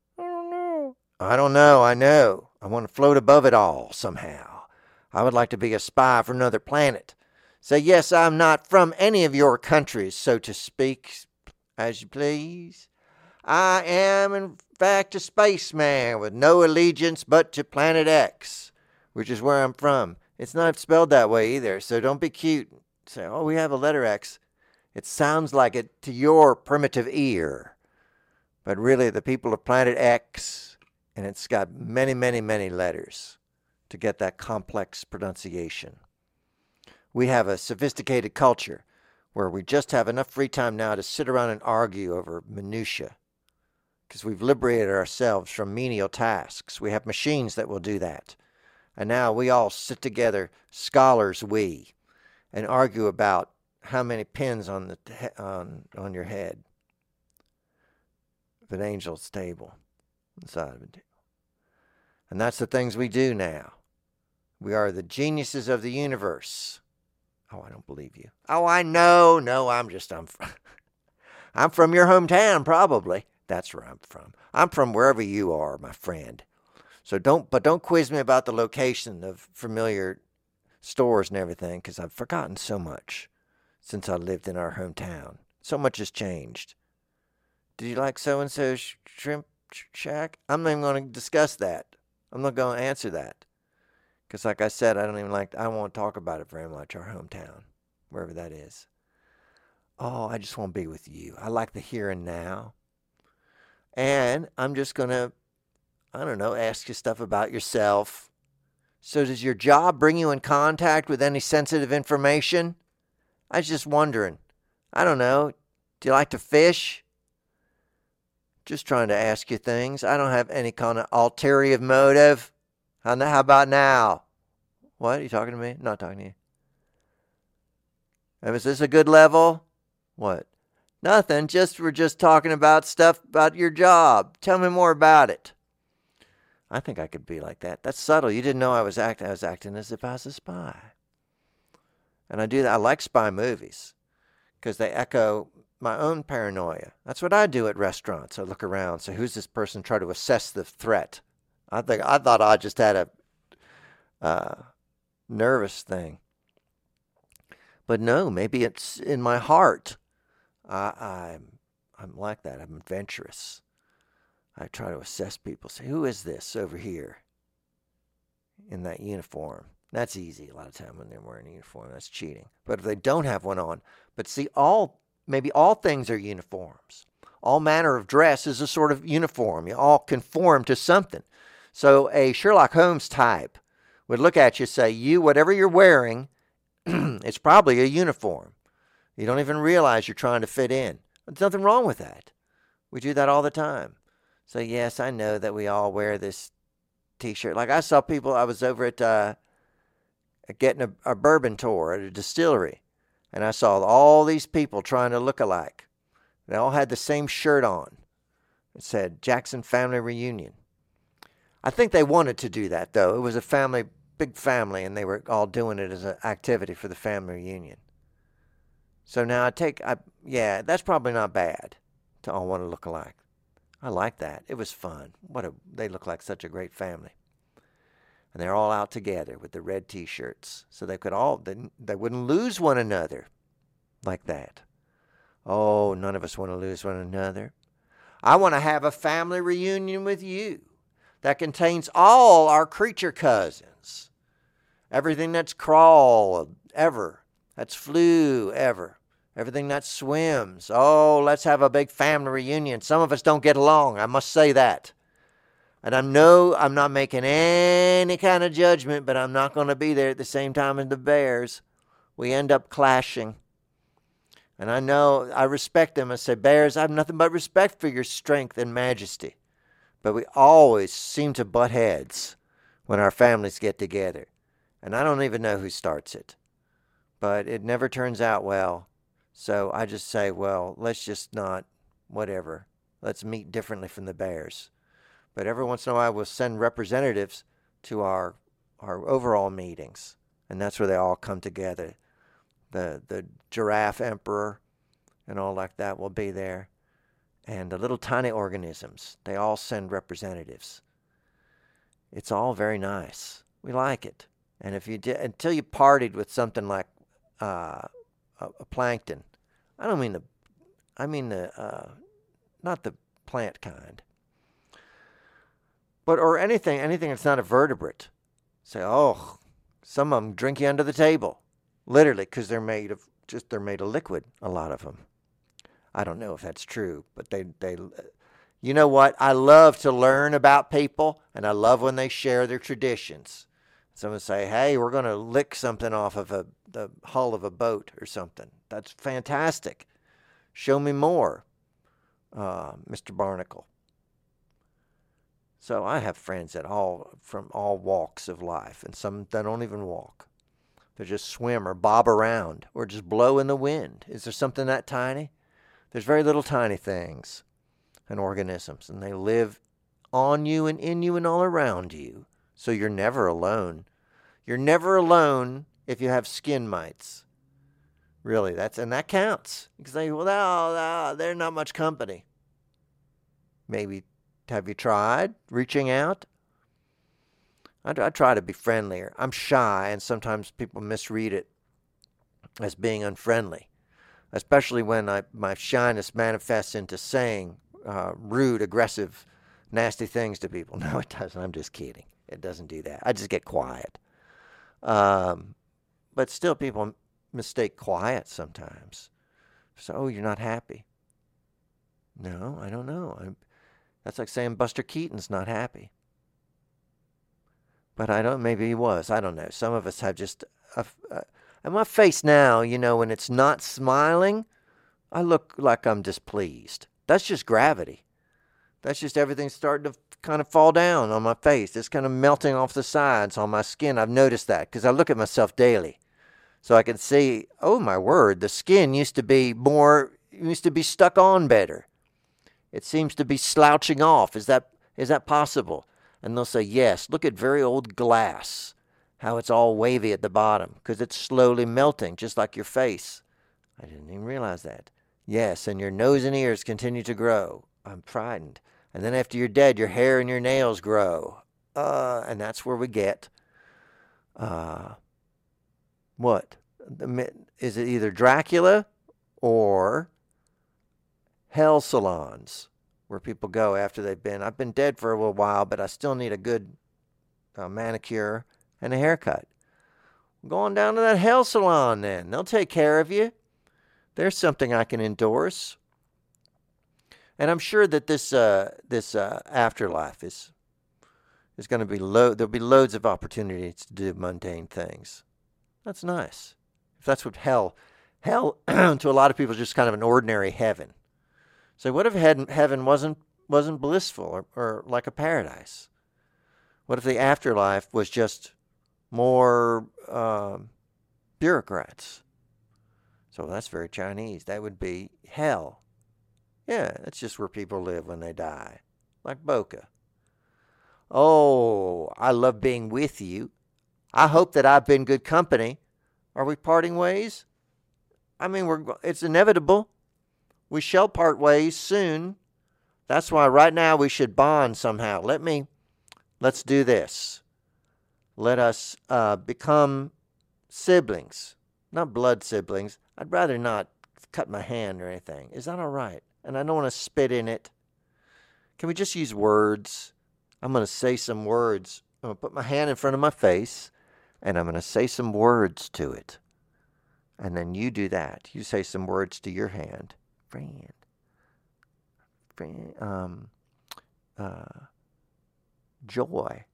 I don't know. I know. I want to float above it all somehow. I would like to be a spy for another planet. Say, yes, I'm not from any of your countries, so to speak, as you please. I am, in fact, a spaceman with no allegiance but to Planet X, which is where I'm from. It's not spelled that way either, so don't be cute. Say, oh, we have a letter X. It sounds like it to your primitive ear. But really, the people of Planet X, and it's got many, many, many letters to get that complex pronunciation. We have a sophisticated culture where we just have enough free time now to sit around and argue over minutia because we've liberated ourselves from menial tasks. We have machines that will do that. And now we all sit together, scholars we, and argue about how many pins on your head of an angel's table, inside of it. And that's the things we do now. We are the geniuses of the universe. Oh, I don't believe you. Oh, I know. No, I'm from your hometown, probably. That's where I'm from. I'm from wherever you are, my friend. So don't quiz me about the location of familiar stores and everything, because I've forgotten so much since I lived in our hometown. So much has changed. Did you like so-and-so's shrimp shack? I'm not even going to discuss that. I'm not going to answer that. Because like I said, I won't talk about it very much, our hometown, wherever that is. Oh, I just want to be with you. I like the here and now. And I'm just going to, ask you stuff about yourself. So does your job bring you in contact with any sensitive information? I was just wondering. I don't know. Do you like to fish? Just trying to ask you things. I don't have any kind of ulterior motive. How about now? What? Are you talking to me? Not talking to you. Is this a good level? What? Nothing. We're just talking about stuff about your job. Tell me more about it. I think I could be like that. That's subtle. You didn't know I was acting. I was acting as if I was a spy. And I do that. I like spy movies because they echo my own paranoia. That's what I do at restaurants. I look around, say, who's this person? Try to assess the threat. I thought I just had a nervous thing. But no, maybe it's in my heart. I'm like that. I'm adventurous. I try to assess people. Say, who is this over here in that uniform? That's easy a lot of time when they're wearing a uniform. That's cheating. But if they don't have one on, but see, maybe all things are uniforms. All manner of dress is a sort of uniform. You all conform to something. So a Sherlock Holmes type would look at you and say, you, whatever you're wearing, it's probably a uniform. You don't even realize you're trying to fit in. There's nothing wrong with that. We do that all the time. So, yes, I know that we all wear this T-shirt. Like I saw people, I was over at getting a bourbon tour at a distillery, and I saw all these people trying to look alike. They all had the same shirt on. It said Jackson Family Reunion. I think they wanted to do that, though. It was a family, big family, and they were all doing it as an activity for the family reunion. So now yeah, that's probably not bad to all want to look alike. I like that. It was fun. They look like such a great family. And they're all out together with the red T-shirts. So they wouldn't lose one another like that. Oh, none of us want to lose one another. I want to have a family reunion with you that contains all our creature cousins. Everything that's crawl ever. That's flew ever. Everything that swims. Oh, let's have a big family reunion. Some of us don't get along. I must say that. And I'm not making any kind of judgment, but I'm not going to be there at the same time as the Bears. We end up clashing. And I know I respect them. I say, Bears, I have nothing but respect for your strength and majesty. But we always seem to butt heads when our families get together. And I don't even know who starts it. But it never turns out well. So I just say, well, let's just not, whatever. Let's meet differently from the Bears. But every once in a while, we'll send representatives to our overall meetings. And that's where they all come together. The giraffe emperor and all like that will be there. And the little tiny organisms, they all send representatives. It's all very nice. We like it. And if you did, until you partied with something like a plankton, I mean not the plant kind, but or anything that's not a vertebrate. Say, oh, some of them drink you under the table, literally, because they're made of liquid. A lot of them. I don't know if that's true, but they. You know what? I love to learn about people, and I love when they share their traditions. Someone say, hey, we're going to lick something off of the hull of a boat or something. That's fantastic. Show me more, Mr. Barnacle. So I have friends from all walks of life, and some that don't even walk. They just swim or bob around or just blow in the wind. Is there something that tiny? There's very little tiny things and organisms, and they live on you and in you and all around you. So you're never alone. You're never alone if you have skin mites. Really, that counts. You can say, well, they're not much company. Maybe, have you tried reaching out? I try to be friendlier. I'm shy, and sometimes people misread it as being unfriendly, especially when my shyness manifests into saying rude, aggressive, nasty things to people. No, it doesn't. I'm just kidding. It doesn't do that. I just get quiet. But still, people mistake quiet sometimes. So, oh, you're not happy. No, I don't know. That's like saying Buster Keaton's not happy. But maybe he was. I don't know. Some of us have just, and my face now, when it's not smiling, I look like I'm displeased. That's just gravity. That's just everything starting to kind of fall down on my face. It's kind of melting off the sides on my skin. I've noticed that because I look at myself daily. So I can see, oh my word, the skin used to be stuck on better. It seems to be slouching off. Is that possible? And they'll say, yes, look at very old glass, how it's all wavy at the bottom because it's slowly melting, just like your face. I didn't even realize that. Yes, and your nose and ears continue to grow. I'm frightened. And then after you're dead, your hair and your nails grow. And that's where we get, what? Is it either Dracula or hell salons where people go after I've been dead for a little while, but I still need a good manicure and a haircut. I'm going down to that hell salon then. They'll take care of you. There's something I can endorse. And I'm sure that this afterlife is There's going to be there'll be loads of opportunities to do mundane things. That's nice. If that's what hell to a lot of people is just kind of an ordinary heaven. So what if heaven wasn't blissful or like a paradise? What if the afterlife was just more bureaucrats? So that's very Chinese. That would be hell. Yeah, that's just where people live when they die, like Boca. Oh, I love being with you. I hope that I've been good company. Are we parting ways? I mean, it's inevitable. We shall part ways soon. That's why right now we should bond somehow. Let's do this. Let us become siblings, not blood siblings. I'd rather not cut my hand or anything. Is that all right? And I don't want to spit in it. Can we just use words? I'm going to say some words. I'm going to put my hand in front of my face, and I'm going to say some words to it. And then you do that. You say some words to your hand. Friend. Joy.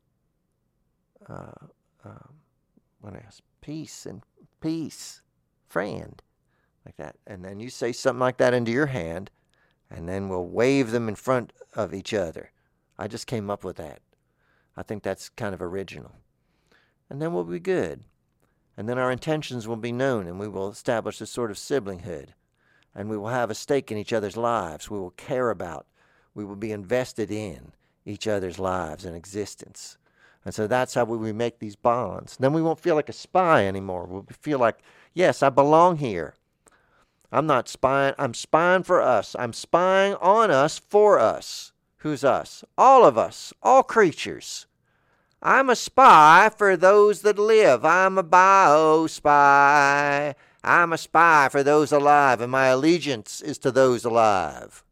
What else? Peace and peace. Friend. Like that. And then you say something like that into your hand, and then we'll wave them in front of each other. I just came up with that. I think that's kind of original. And then we'll be good. And then our intentions will be known, and we will establish a sort of siblinghood. And we will have a stake in each other's lives. We will care about, we will be invested in each other's lives and existence. And so that's how we make these bonds. Then we won't feel like a spy anymore. We'll feel like, yes, I belong here. I'm not spying. I'm spying for us. I'm spying on us for us. Who's us? All of us. All creatures. I'm a spy for those that live. I'm a bio-spy. I'm a spy for those alive, and my allegiance is to those alive.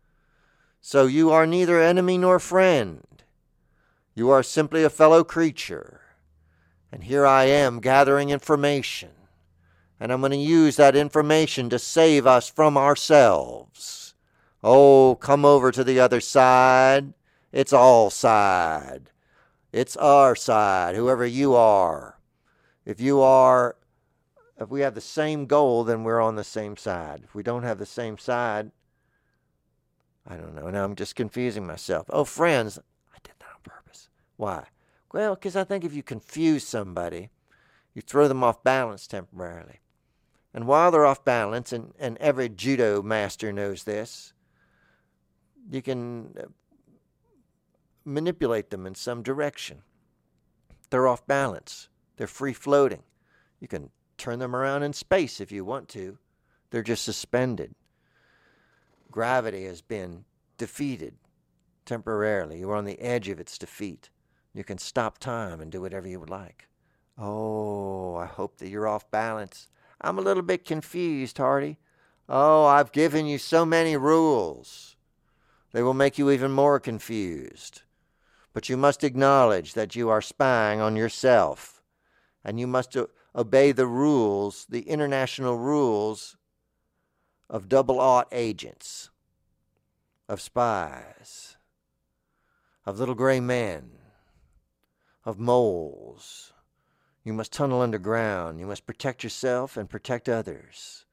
So you are neither enemy nor friend. You are simply a fellow creature. And here I am gathering information. And I'm going to use that information to save us from ourselves. Oh, come over to the other side. It's all side. It's our side, whoever you are. If we have the same goal, then we're on the same side. If we don't have the same side, I don't know. Now I'm just confusing myself. Oh, friends, I did that on purpose. Why? Well, because I think if you confuse somebody, you throw them off balance temporarily. And while they're off balance, and every judo master knows this, you can manipulate them in some direction. They're off balance. They're free-floating. You can turn them around in space if you want to. They're just suspended. Gravity has been defeated temporarily. You're on the edge of its defeat. You can stop time and do whatever you would like. Oh, I hope that you're off balance. I'm a little bit confused, Hardy. Oh, I've given you so many rules. They will make you even more confused. But you must acknowledge that you are spying on yourself. And you must obey the rules, the international rules of double-aught agents, of spies, of little gray men, of moles. You must tunnel underground. You must protect yourself and protect others.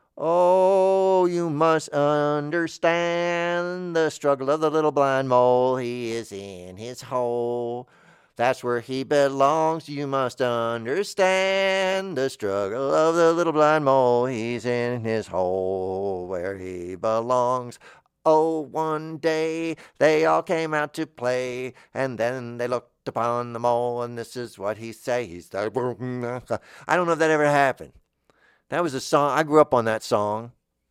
Oh, you must understand the struggle of the little blind mole. He is in his hole. That's where he belongs. You must understand the struggle of the little blind mole. He's in his hole where he belongs. Oh, one day they all came out to play, and then they looked upon the mole, and this is what he say. He's I don't know if that ever happened. That was a song. I grew up on that song.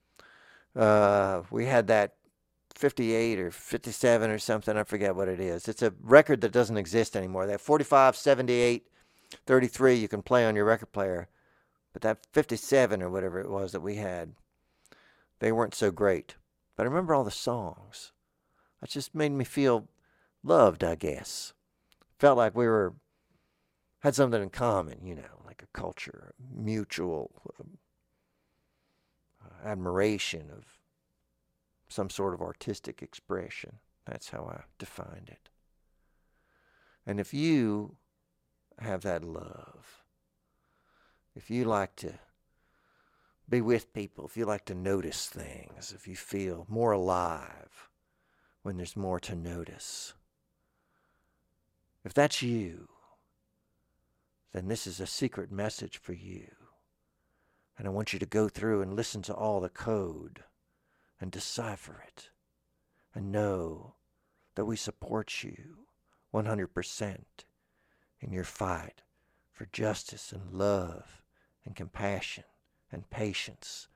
We had that 58 or 57 or something. I forget what it is. It's a record that doesn't exist anymore. That 45, 78, 33 you can play on your record player. But that 57 or whatever it was that we had, they weren't so great. But I remember all the songs. It just made me feel loved, I guess. Felt like we had something in common, like a culture, mutual admiration of some sort of artistic expression. That's how I defined it. And if you have that love, if you like to be with people, if you like to notice things, if you feel more alive when there's more to notice, if that's you, then this is a secret message for you. And I want you to go through and listen to all the code and decipher it and know that we support you 100% in your fight for justice and love and compassion and patience.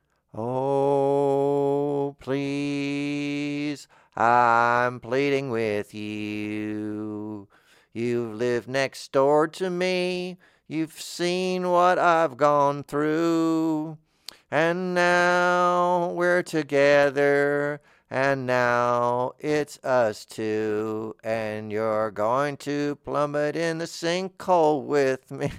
Oh, please, I'm pleading with you. You've lived next door to me. You've seen what I've gone through. And now we're together. And now it's us two. And you're going to plummet in the sinkhole with me.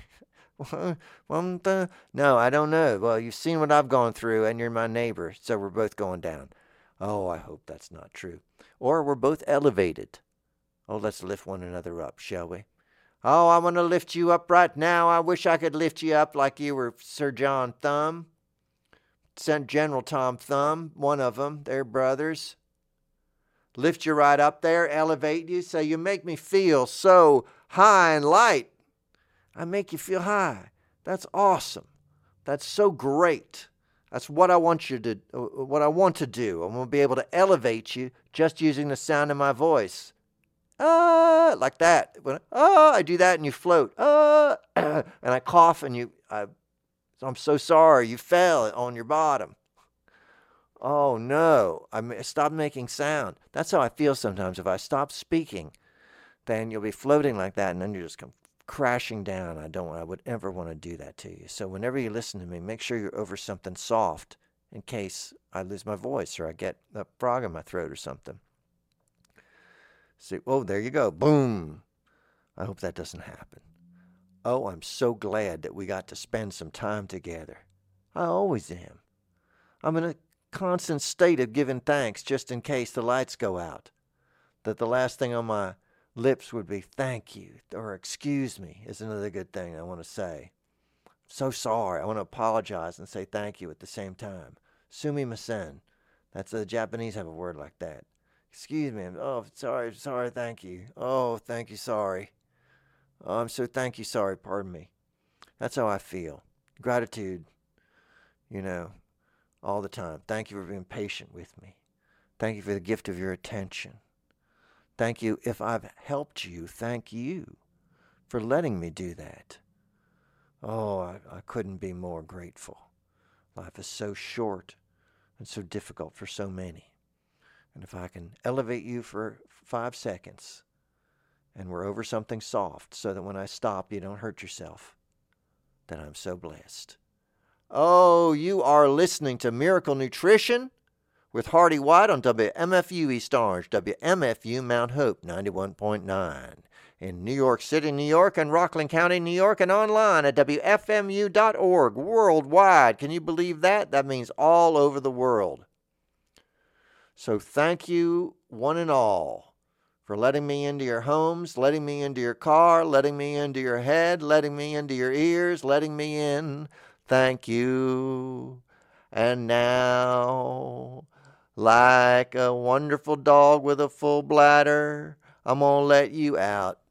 No, I don't know. Well, you've seen what I've gone through, and you're my neighbor, so we're both going down. Oh, I hope that's not true. Or we're both elevated. Oh, let's lift one another up, shall we? Oh, I want to lift you up right now. I wish I could lift you up like you were Sir John Thumb. General Tom Thumb, one of them. They're brothers. Lift you right up there, elevate you, so you make me feel so high and light. I make you feel high. That's awesome. That's so great. That's what I want to do. I want to be able to elevate you just using the sound of my voice. Like that. I do that and you float. And I cough and I'm so sorry, you fell on your bottom. Oh no, I stopped making sound. That's how I feel sometimes. If I stop speaking, then you'll be floating like that and then you just come crashing down. I would ever want to do that to you. So whenever you listen to me, make sure you're over something soft in case I lose my voice or I get a frog in my throat or something. See, oh, there you go. Boom. I hope that doesn't happen. Oh, I'm so glad that we got to spend some time together. I always am. I'm in a constant state of giving thanks just in case the lights go out. That the last thing on my lips would be thank you or excuse me is another good thing I want to say. So sorry. I want to apologize and say thank you at the same time. Sumimasen. That's the Japanese have a word like that. Excuse me. Oh, sorry, thank you. Oh, thank you, sorry. Oh, I'm so thank you, sorry, pardon me. That's how I feel. Gratitude, all the time. Thank you for being patient with me. Thank you for the gift of your attention. Thank you if I've helped you. Thank you for letting me do that. Oh, I couldn't be more grateful. Life is so short and so difficult for so many. And if I can elevate you for 5 seconds and we're over something soft so that when I stop you don't hurt yourself, then I'm so blessed. Oh, you are listening to Miracle Nutrition with Hardy White on WMFU East Orange, WMFU Mount Hope 91.9 in New York City, New York, and Rockland County, New York, and online at WFMU.org worldwide. Can you believe that? That means all over the world. So thank you, one and all, for letting me into your homes, letting me into your car, letting me into your head, letting me into your ears, letting me in. Thank you. And now, like a wonderful dog with a full bladder, I'm going to let you out.